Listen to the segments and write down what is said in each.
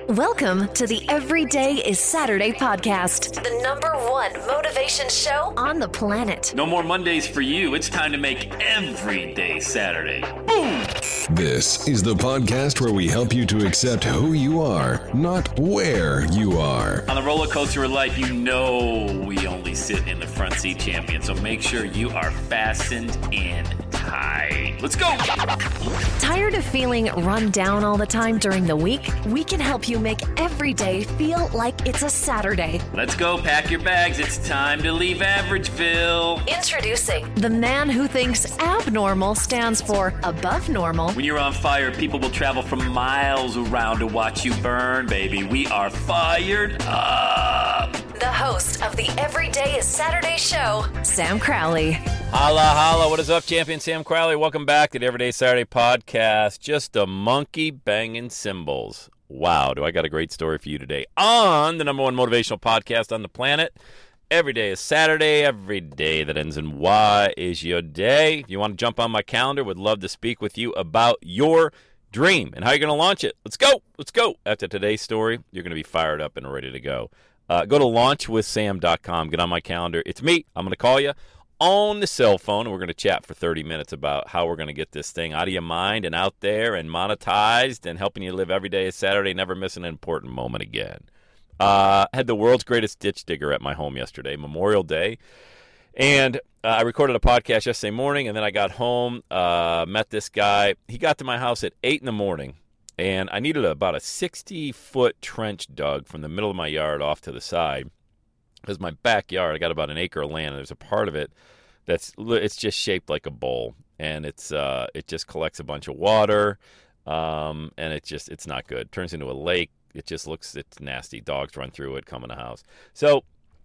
Welcome to the Everyday is Saturday podcast, the #1 motivation show on the planet. No more Mondays for you. It's time to make every day Saturday. Boom! This is the podcast where we help you to accept who you are, not where you are. On the roller coaster of life, you know we only sit in the front seat, champion. So make sure you are fastened in tight. Let's go! Tired of feeling run down all the time during the week? We can help you make every day feel like it's a Saturday. Let's go, pack your bags. It's time to leave Averageville. Introducing the man who thinks abnormal stands for above normal. When you're on fire, people will travel from miles around to watch you burn, baby. We are fired up. The host of the Everyday is Saturday show, Sam Crowley. Holla, holla. What is up, champion? Sam Crowley. Welcome back to the Everyday Saturday podcast. Just a monkey banging cymbals. Wow, do I got a great story for you today on the #1 motivational podcast on the planet. Every day is Saturday. Every day that ends in Y is your day. If you want to jump on my calendar, would love to speak with you about your dream and how you're going to launch it. Let's go. Let's go. After today's story, you're going to be fired up and ready to go. Go to launchwithsam.com. Get on my calendar. It's me. I'm going to call you on the cell phone, and we're going to chat for 30 minutes about how we're going to get this thing out of your mind and out there and monetized and helping you live every day as Saturday, never miss an important moment again. Had the world's greatest ditch digger at my home yesterday, Memorial Day, and I recorded a podcast yesterday morning, and then I got home, met this guy. He got to my house at 8 in the morning, and I needed about a 60-foot trench dug from the middle of my yard off to the side. Because my backyard, I got about an acre of land, and there's a part of it it's just shaped like a bowl, and it just collects a bunch of water, and it's not good. It turns into a lake. It's nasty. Dogs run through it, come in the house. So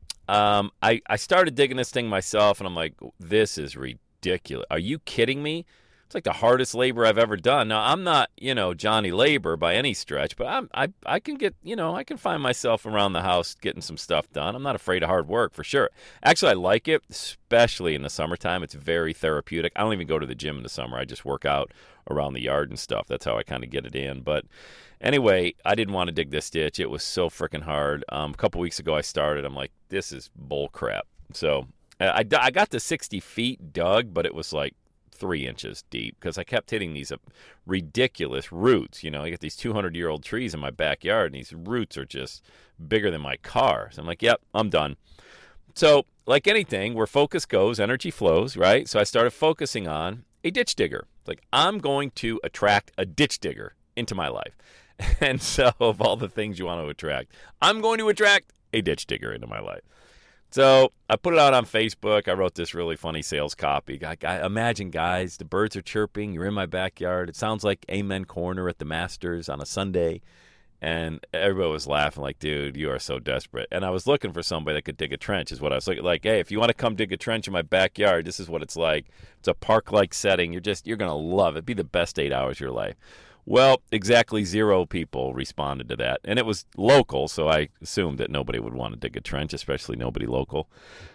I started digging this thing myself, and I'm like, this is ridiculous. Are you kidding me? It's like the hardest labor I've ever done. Now, I'm not, Johnny Labor by any stretch, but I can get, I can find myself around the house getting some stuff done. I'm not afraid of hard work, for sure. Actually, I like it, especially in the summertime. It's very therapeutic. I don't even go to the gym in the summer. I just work out around the yard and stuff. That's how I kind of get it in. But anyway, I didn't want to dig this ditch. It was so freaking hard. A couple weeks ago, I started. I'm like, this is bull crap. So I got to 60 feet dug, but it was like 3 inches deep because I kept hitting these ridiculous roots. I got these 200-year-old trees in my backyard, and these roots are just bigger than my car. So I'm like, yep, I'm done. So like anything, where focus goes, energy flows, right? So I started focusing on a ditch digger. It's like, I'm going to attract a ditch digger into my life. And so of all the things you want to attract, I'm going to attract a ditch digger into my life. So I put it out on Facebook. I wrote this really funny sales copy. Imagine, guys, the birds are chirping. You're in my backyard. It sounds like Amen Corner at the Masters on a Sunday. And everybody was laughing like, dude, you are so desperate. And I was looking for somebody that could dig a trench is what I was looking like. Hey, if you want to come dig a trench in my backyard, this is what it's like. It's a park-like setting. You're going to love it. It'd be the best 8 hours of your life. Well, exactly 0 people responded to that. And it was local, so I assumed that nobody would want to dig a trench, especially nobody local.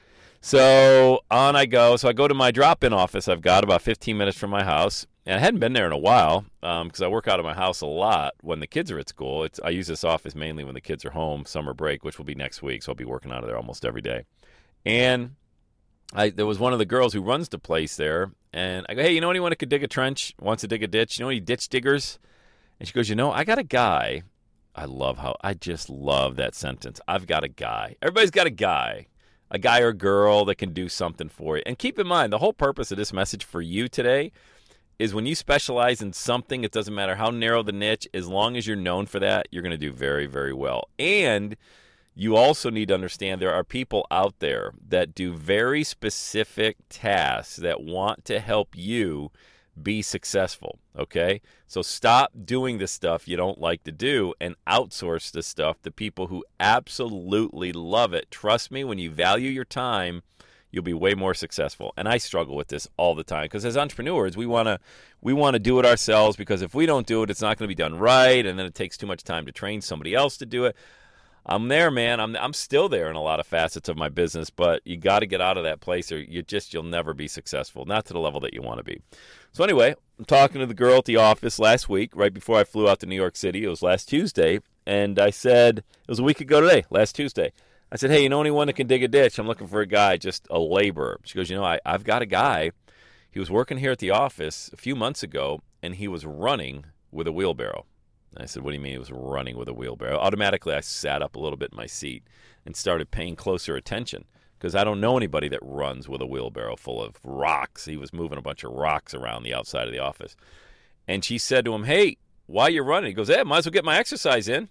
So on I go. So I go to my drop-in office I've got about 15 minutes from my house. And I hadn't been there in a while because I work out of my house a lot when the kids are at school. I use this office mainly when the kids are home, summer break, which will be next week. So I'll be working out of there almost every day. And there was one of the girls who runs the place there. And I go, hey, you know anyone that could dig a trench, wants to dig a ditch? You know any ditch diggers? And she goes, I got a guy. I just love that sentence. I've got a guy. Everybody's got a guy or girl that can do something for you. And keep in mind, the whole purpose of this message for you today is when you specialize in something, it doesn't matter how narrow the niche, as long as you're known for that, you're going to do very, very well. And you also need to understand there are people out there that do very specific tasks that want to help you be successful, okay? So stop doing the stuff you don't like to do and outsource the stuff to people who absolutely love it. Trust me, when you value your time, you'll be way more successful. And I struggle with this all the time because as entrepreneurs, we want to do it ourselves because if we don't do it, it's not going to be done right, and then it takes too much time to train somebody else to do it. I'm there, man. I'm still there in a lot of facets of my business, but you got to get out of that place or you'll never be successful, not to the level that you want to be. So anyway, I'm talking to the girl at the office last week, right before I flew out to New York City. It was last Tuesday, and I said, it was a week ago today, last Tuesday. I said, hey, you know anyone that can dig a ditch? I'm looking for a guy, just a laborer. She goes, I've got a guy. He was working here at the office a few months ago, and he was running with a wheelbarrow. And I said, what do you mean he was running with a wheelbarrow? Automatically, I sat up a little bit in my seat and started paying closer attention because I don't know anybody that runs with a wheelbarrow full of rocks. He was moving a bunch of rocks around the outside of the office. And she said to him, hey, why are you running? He goes, hey, I might as well get my exercise in,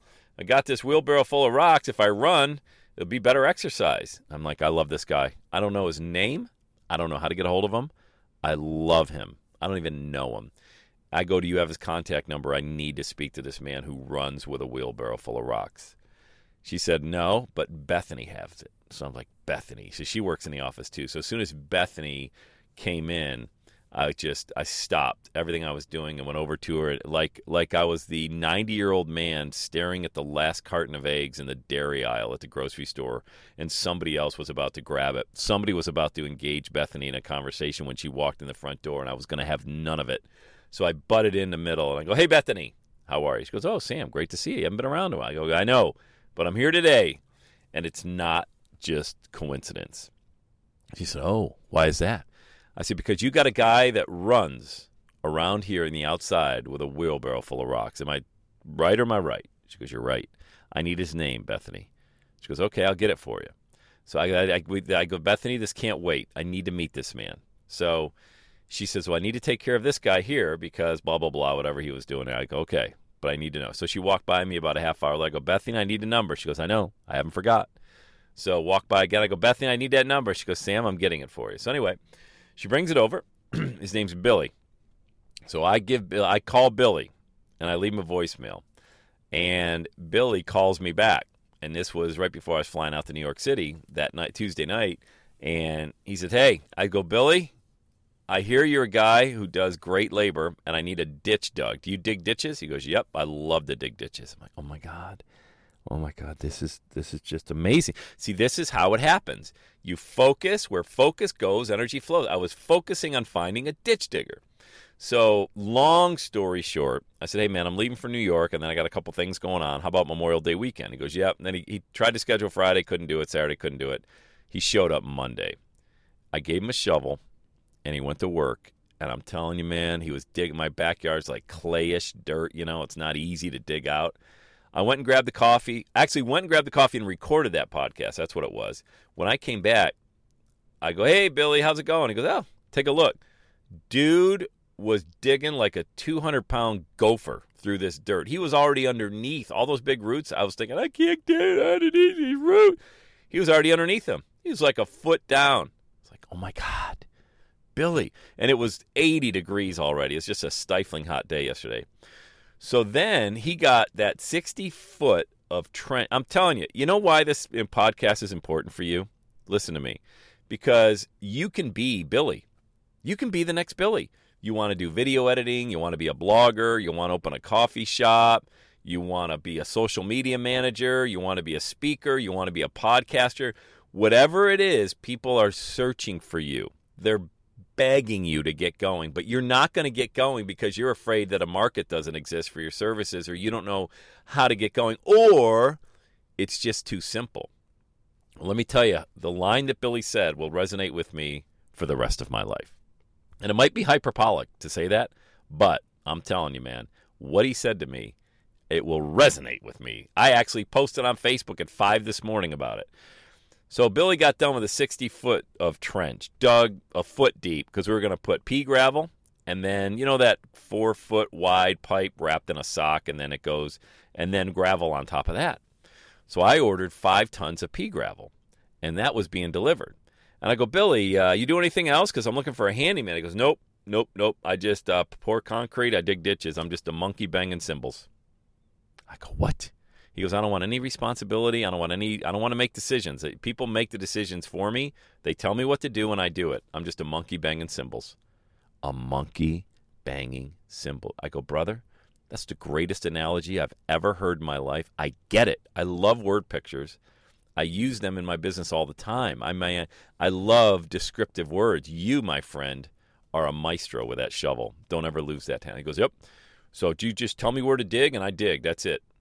I got this wheelbarrow full of rocks. If I run, it'll be better exercise. I'm like, I love this guy. I don't know his name. I don't know how to get a hold of him. I love him. I don't even know him. I go, do you have his contact number? I need to speak to this man who runs with a wheelbarrow full of rocks. She said, no, but Bethany has it. So I'm like, Bethany. So she works in the office too. So as soon as Bethany came in, I stopped everything I was doing and went over to her like I was the 90-year-old man staring at the last carton of eggs in the dairy aisle at the grocery store, and somebody else was about to grab it. Somebody was about to engage Bethany in a conversation when she walked in the front door, and I was going to have none of it. So I butted in the middle, and I go, hey, Bethany, how are you? She goes, oh, Sam, great to see you. You haven't been around in a while. I go, I know, but I'm here today, and it's not just coincidence. She said, oh, why is that? I said, because you got a guy that runs around here in the outside with a wheelbarrow full of rocks. Am I right or am I right? She goes, you're right. I need his name, Bethany. She goes, okay, I'll get it for you. So I go, Bethany, this can't wait. I need to meet this man. So she says, well, I need to take care of this guy here because blah, blah, blah, whatever he was doing. And I go, okay, but I need to know. So she walked by me about a half hour later. I go, Bethany, I need a number. She goes, I know. I haven't forgot. So walk by again. I go, Bethany, I need that number. She goes, Sam, I'm getting it for you. So anyway, she brings it over. His name's Billy. So I call Billy, and I leave him a voicemail. And Billy calls me back. And this was right before I was flying out to New York City that night, Tuesday night. And he said, hey, I go, Billy, I hear you're a guy who does great labor, and I need a ditch dug. Do you dig ditches? He goes, yep, I love to dig ditches. I'm like, oh, my God, this is just amazing. See, this is how it happens. You focus. Where focus goes, energy flows. I was focusing on finding a ditch digger. So long story short, I said, hey, man, I'm leaving for New York, and then I got a couple things going on. How about Memorial Day weekend? He goes, yep. And then he tried to schedule Friday, couldn't do it. Saturday, couldn't do it. He showed up Monday. I gave him a shovel, and he went to work. And I'm telling you, man, he was digging. My backyard's like clayish dirt. It's not easy to dig out. I went and grabbed the coffee. Actually, went and grabbed the coffee and recorded that podcast. That's what it was. When I came back, I go, hey, Billy, how's it going? He goes, oh, take a look. Dude was digging like a 200-pound gopher through this dirt. He was already underneath all those big roots. I was thinking, I can't get underneath these roots. He was already underneath them. He was like a foot down. It's like, oh, my God, Billy. And it was 80 degrees already. It's just a stifling hot day yesterday. So then he got that 60-foot of trench. I'm telling you, you know why this podcast is important for you? Listen to me. Because you can be Billy. You can be the next Billy. You want to do video editing. You want to be a blogger. You want to open a coffee shop. You want to be a social media manager. You want to be a speaker. You want to be a podcaster. Whatever it is, people are searching for you. They're begging you to get going, but you're not going to get going because you're afraid that a market doesn't exist for your services, or you don't know how to get going, or it's just too simple. Well, let me tell you, the line that Billy said will resonate with me for the rest of my life. And it might be hyperbolic to say that, but I'm telling you, man, what he said to me, it will resonate with me. I actually posted on Facebook at 5 this morning about it. So Billy got done with a 60-foot of trench, dug a foot deep because we were going to put pea gravel, and then, that 4-foot wide pipe wrapped in a sock, and then it goes, and then gravel on top of that. So I ordered 5 tons of pea gravel, and that was being delivered. And I go, Billy, you do anything else? Because I'm looking for a handyman. He goes, nope. I just pour concrete. I dig ditches. I'm just a monkey banging cymbals. I go, what? He goes, I don't want any responsibility. I don't want to make decisions. People make the decisions for me. They tell me what to do, and I do it. I'm just a monkey banging cymbals. A monkey banging cymbal. I go, brother, that's the greatest analogy I've ever heard in my life. I get it. I love word pictures. I use them in my business all the time. I love descriptive words. You, my friend, are a maestro with that shovel. Don't ever lose that talent. He goes, yep. So you just tell me where to dig, and I dig. That's it. I'm like,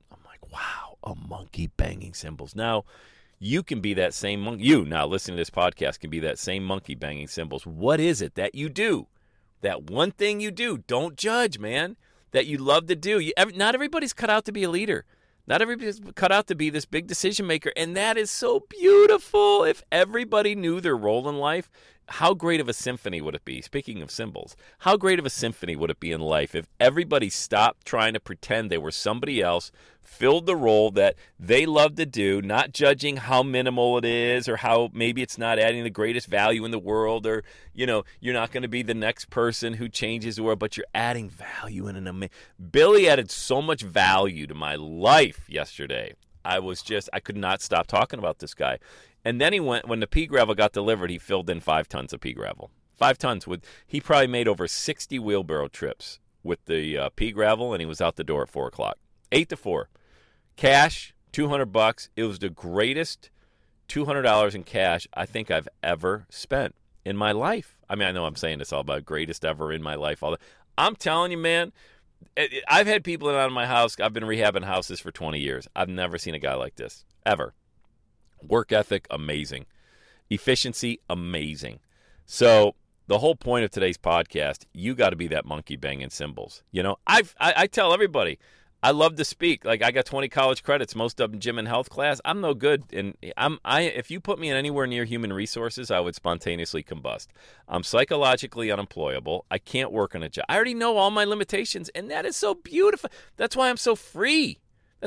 wow, a monkey banging cymbals. Now, you can be that same monkey. You, now listening to this podcast, can be that same monkey banging cymbals. What is it that you do? That one thing you do. Don't judge, man. That you love to do. Not everybody's cut out to be a leader. Not everybody's cut out to be this big decision maker. And that is so beautiful. If everybody knew their role in life, how great of a symphony would it be? Speaking of cymbals, how great of a symphony would it be in life if everybody stopped trying to pretend they were somebody else, filled the role that they love to do, not judging how minimal it is or how maybe it's not adding the greatest value in the world, or, you're not going to be the next person who changes the world, but you're adding value in an amazing. Billy added so much value to my life yesterday. I could not stop talking about this guy. And then when the pea gravel got delivered, he filled in 5 tons of pea gravel. 5 tons. He probably made over 60 wheelbarrow trips with the pea gravel, and he was out the door at 4 o'clock. 8 to 4. Cash, $200. It was the greatest $200 in cash I think I've ever spent in my life. I mean, I know I'm saying this all about greatest ever in my life. I'm telling you, man, I've had people in and out of my house. I've been rehabbing houses for 20 years. I've never seen a guy like this, ever. Work ethic, amazing. Efficiency, amazing. So the whole point of today's podcast, you got to be that monkey banging cymbals. I tell everybody, I love to speak. Like, I got 20 college credits, most of them gym and health class. I'm no good. And if you put me in anywhere near human resources, I would spontaneously combust. I'm psychologically unemployable. I can't work on a job. I already know all my limitations, and that is so beautiful. That's why I'm so free.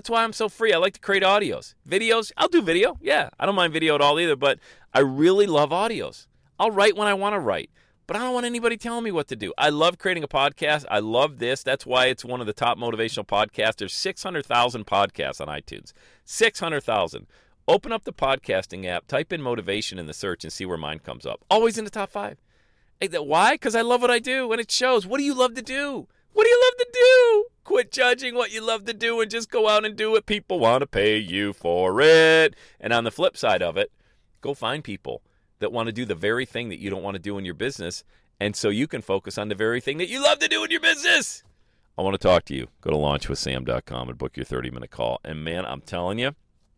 I like to create audios. Videos, I'll do video. Yeah, I don't mind video at all either, but I really love audios. I'll write when I want to write, but I don't want anybody telling me what to do. I love creating a podcast. I love this. That's why it's one of the top motivational podcasts. There's 600,000 podcasts on iTunes. 600,000. Open up the podcasting app, type in motivation in the search, and see where mine comes up. Always in the top 5. Why? Because I love what I do, and it shows. What do you love to do? What do you love to do? Quit judging what you love to do and just go out and do it. People want to pay you for it. And on the flip side of it, go find people that want to do the very thing that you don't want to do in your business, and so you can focus on the very thing that you love to do in your business. I want to talk to you. Go to launchwithsam.com and book your 30-minute call. And, man, I'm telling you,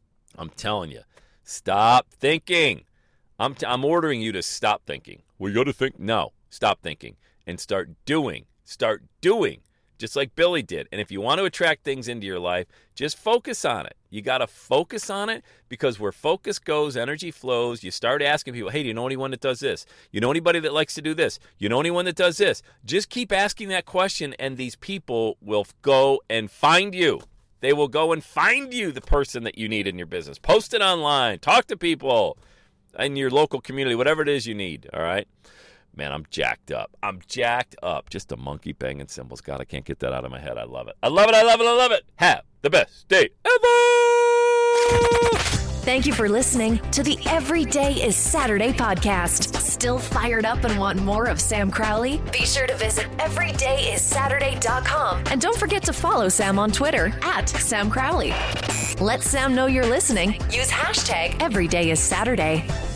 stop thinking. I'm ordering you to stop thinking. Well, you got to think. No, stop thinking and start doing. Start doing, just like Billy did. And if you want to attract things into your life, just focus on it. You got to focus on it, because where focus goes, energy flows. You start asking people, hey, do you know anyone that does this? You know anybody that likes to do this? You know anyone that does this? Just keep asking that question, and these people will go and find you. They will go and find you the person that you need in your business. Post it online. Talk to people in your local community, whatever it is you need, all right? Man, I'm jacked up. Just a monkey banging cymbals. God, I can't get that out of my head. I love it. Have the best day ever. Thank you for listening to the Every Day is Saturday podcast. Still fired up and want more of Sam Crowley? Be sure to visit everydayissaturday.com. And don't forget to follow Sam on Twitter @Sam Crowley. Let Sam know you're listening. Use #EverydayIsSaturday.